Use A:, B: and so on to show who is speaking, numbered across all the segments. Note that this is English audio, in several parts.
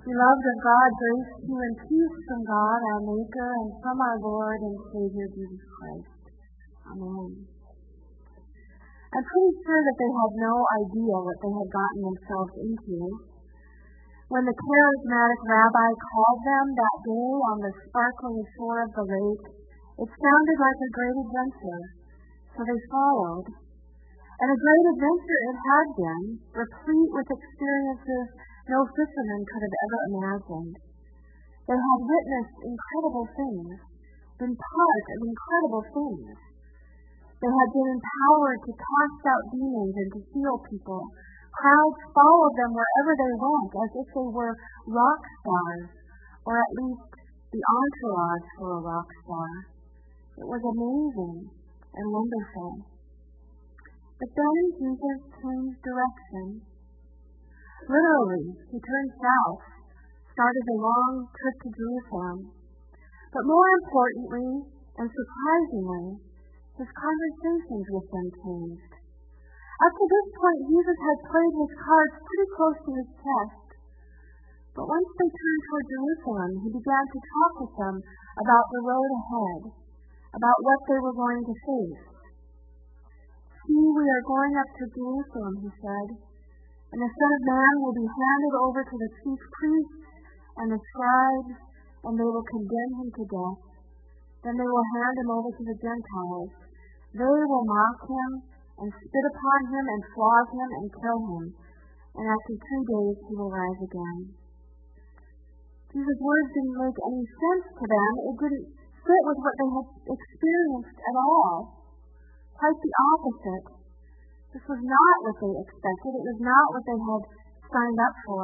A: Beloved of God, grace to you and peace from God, our Maker, and from our Lord and Savior, Jesus Christ. Amen. I'm pretty sure that they had no idea what they had gotten themselves into. When the charismatic rabbi called them that day on the sparkling shore of the lake, it sounded like a great adventure, so they followed. And a great adventure it had been, replete with experiences no fisherman could have ever imagined. They had witnessed incredible things, been part of incredible things. They had been empowered to cast out demons and to heal people. Crowds followed them wherever they went as if they were rock stars, or at least the entourage for a rock star. It was amazing and wonderful. But then Jesus changed direction. Literally, he turned south, started a long trip to Jerusalem. But more importantly, and surprisingly, his conversations with them changed. Up to this point, Jesus had played his cards pretty close to his chest. But once they turned toward Jerusalem, he began to talk with them about the road ahead, about what they were going to face. See, we are going up to Jerusalem, he said, and the Son of Man will be handed over to the chief priests and the scribes, and they will condemn him to death. Then they will hand him over to the Gentiles. They will mock him and spit upon him and flog him and kill him, and after 3 days he will rise again. Jesus' words didn't make any sense to them. It didn't fit with what they had experienced at all. Quite the opposite. This was not what they expected. It was not what they had signed up for.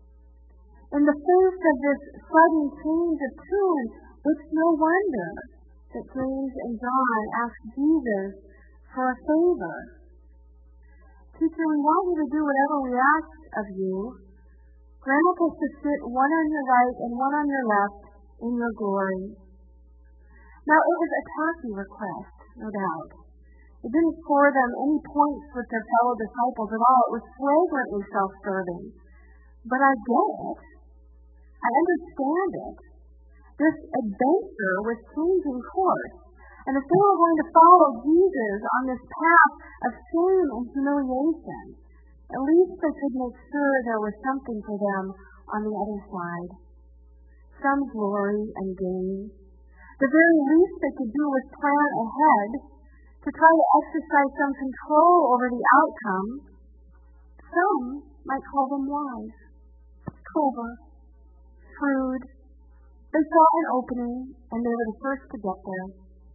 A: In the face of this sudden change of tune, it's no wonder that James and John asked Jesus for a favor. Teacher, we want you to do whatever we ask of you. Grant us to sit one on your right and one on your left in your glory. Now, it was a tacky request, no doubt. It didn't score them any points with their fellow disciples at all. It was flagrantly self-serving. But I get it. I understand it. This adventure was changing course. And if they were going to follow Jesus on this path of shame and humiliation, at least they could make sure there was something for them on the other side. Some glory and gain. The very least they could do was plan ahead to try to exercise some control over the outcome. Some might call them wise, clever, shrewd. They saw an opening, and they were the first to get there.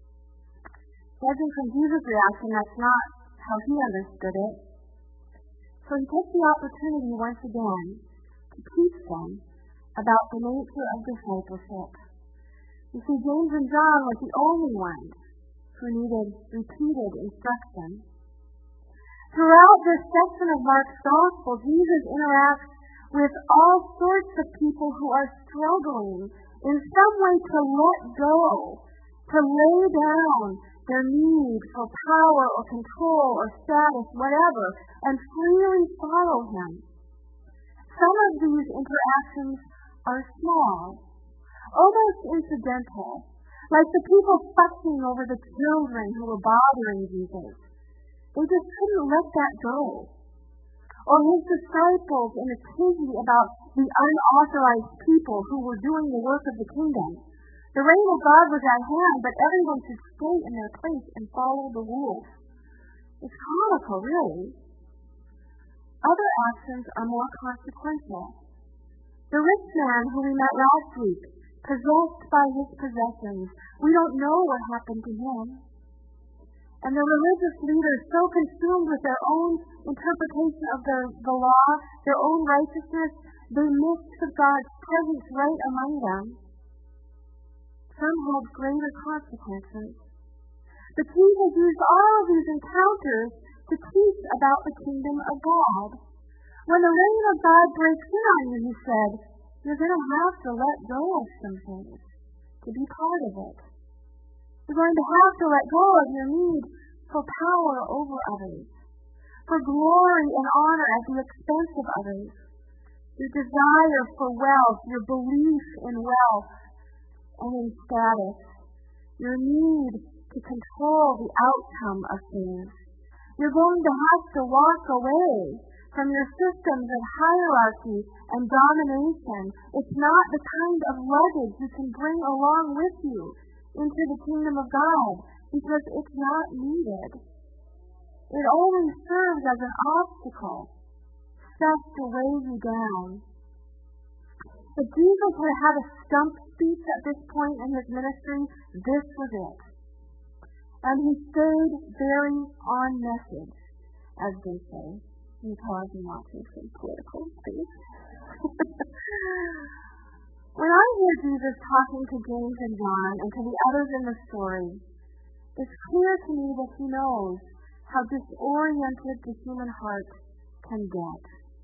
A: Judging from Jesus' reaction, that's not how he understood it. So he took the opportunity once again to teach them about the nature of discipleship. You see, James and John were the only ones who needed repeated instruction. Throughout this section of Mark's Gospel, Jesus interacts with all sorts of people who are struggling in some way to let go, to lay down their need for power or control or status, whatever, and freely follow him. Some of these interactions are small, almost incidental, like the people fussing over the children who were bothering Jesus. They just couldn't let that go. Or his disciples in a tizzy about the unauthorized people who were doing the work of the kingdom. The reign of God was at hand, but everyone should stay in their place and follow the rules. It's comical, really. Other actions are more consequential. The rich man who we met last week, possessed by his possessions, we don't know what happened to him. And the religious leaders, so consumed with their own interpretation of the law, their own righteousness, they missed God's presence right among them. Some had greater consequences. But Jesus used all of these encounters to teach about the kingdom of God. When the reign of God breaks in on you, he said, you're going to have to let go of some things to be part of it. You're going to have to let go of your need for power over others, for glory and honor at the expense of others. your desire for wealth, your belief in wealth and in status, your need to control the outcome of things. You're going to have to walk away from your systems of hierarchy and domination. It's not the kind of luggage you can bring along with you into the kingdom of God because it's not needed. It only serves as an obstacle set to weigh you down. If Jesus had had a stump speech at this point in his ministry, this was it. And he stayed very on message, as they say. You pause and watch me some political speech. When I hear Jesus talking to James and John and to the others in the story, it's clear to me that he knows how disoriented the human heart can get.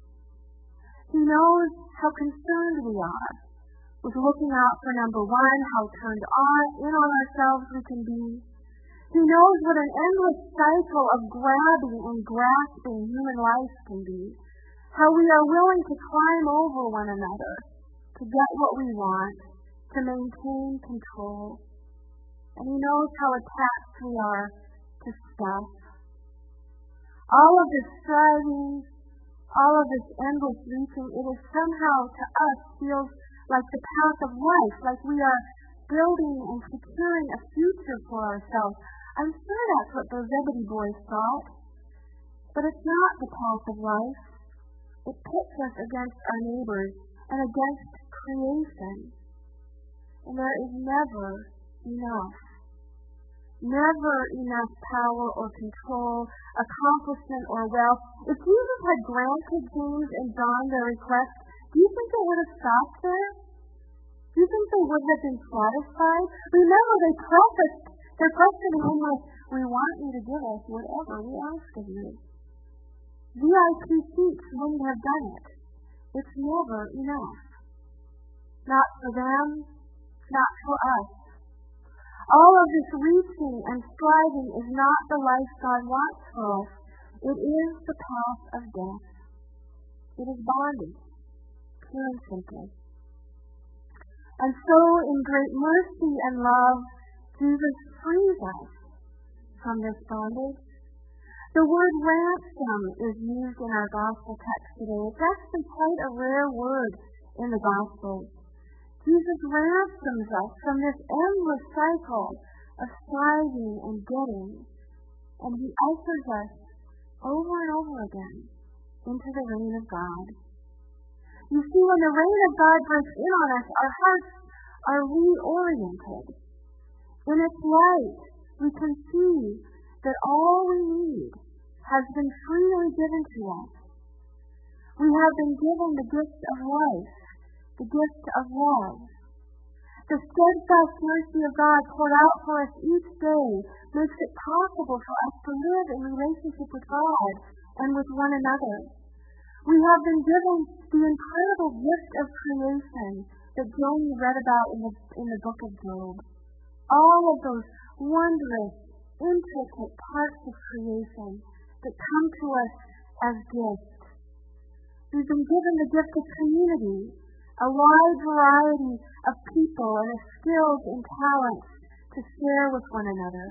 A: He knows how concerned we are with looking out for number one, how turned in on ourselves we can be. He knows what an endless cycle of grabbing and grasping human life can be, how we are willing to climb over one another to get what we want, to maintain control. And he knows how attached we are to stuff. All of this striving, all of this endless reaching, it is somehow to us feels like the path of life, like we are building and securing a future for ourselves. I'm sure that's what those Zebedee boys thought. But it's not the path of life. It pits us against our neighbors and against creation. And there is never enough. Never enough power or control, accomplishment or wealth. If Jesus had granted James and John their request, do you think it would have stopped there? Do you think they would have been satisfied? Remember, they prefaced their questioning him with, "We want you to give us whatever we ask of you." VIP seats wouldn't have done it. It's never enough. Not for them, not for us. All of this reaching and striving is not the life God wants for us. It is the path of death. It is bondage, pure and simple. And so, in great mercy and love, Jesus frees us from this bondage. The word ransom is used in our gospel text today. It's actually quite a rare word in the Gospels. Jesus ransoms us from this endless cycle of striving and getting, and he ushers us over and over again into the reign of God. You see, when the reign of God breaks in on us, our hearts are reoriented. In its light, we can see that all we need has been freely given to us. We have been given the gift of life, the gift of love. The steadfast mercy of God poured out for us each day makes it possible for us to live in relationship with God and with one another. We have been given the incredible gift of creation that Jonah read about in the book of Job. All of those wondrous, intricate parts of creation that come to us as gifts. We've been given the gift of community, a wide variety of people and of skills and talents to share with one another.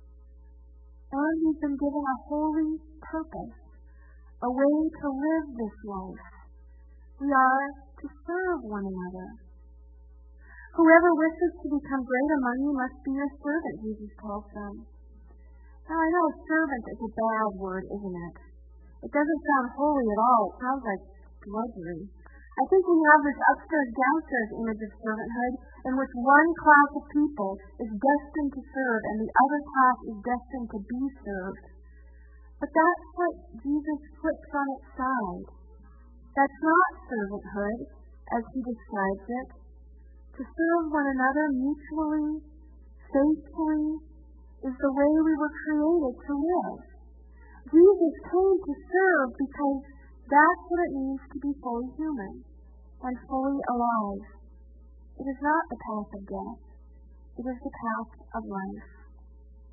A: And we've been given a holy purpose, a way to live this life. We are to serve one another. Whoever wishes to become great among you must be your servant, Jesus tells them. Now, I know servant is a bad word, isn't it? It doesn't sound holy at all. It sounds like drudgery. I think we have this upstairs-downstairs image of servanthood in which one class of people is destined to serve and the other class is destined to be served. But that's what Jesus flips on its side. That's not servanthood, as he describes it. To serve one another mutually, faithfully, is the way we were created to live. Jesus came to serve because that's what it means to be fully human and fully alive. It is not the path of death. It is the path of life.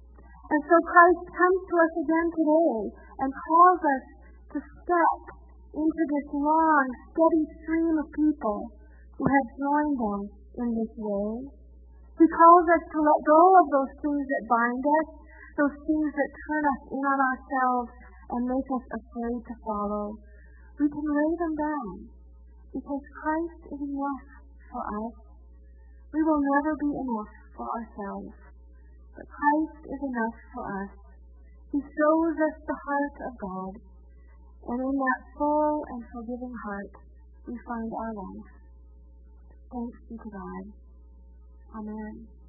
A: And so Christ comes to us again today and calls us to step into this long, steady stream of people who have joined them in this way. He calls us to let go of those things that bind us, those things that turn us in on ourselves and make us afraid to follow. We can lay them down because Christ is enough for us. We will never be enough for ourselves, but Christ is enough for us. He shows us the heart of God, and in that full and forgiving heart, we find our life. Thanks be to God. Amen.